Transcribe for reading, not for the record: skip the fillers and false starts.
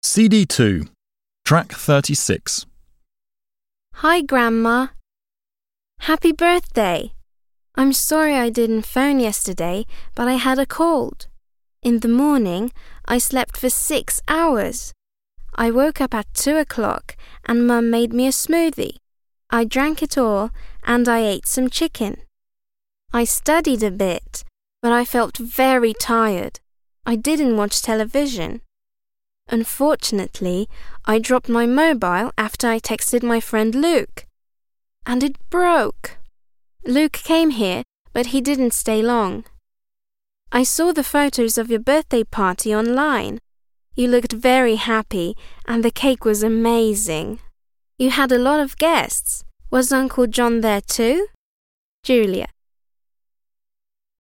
CD2, Track 36. Hi, Grandma. Happy birthday. I'm sorry I didn't phone yesterday, but I had a cold. In the morning, I slept for 6 hours. I woke up at 2 o'clock and Mum made me a smoothie. I drank it all and I ate some chicken. I studied a bit, but I felt very tired. I didn't watch television. Unfortunately, I dropped my mobile after I texted my friend Luke. And it broke. Luke came here, but he didn't stay long. I saw the photos of your birthday party online. You looked very happy and the cake was amazing. You had a lot of guests. Was Uncle John there too? Julia.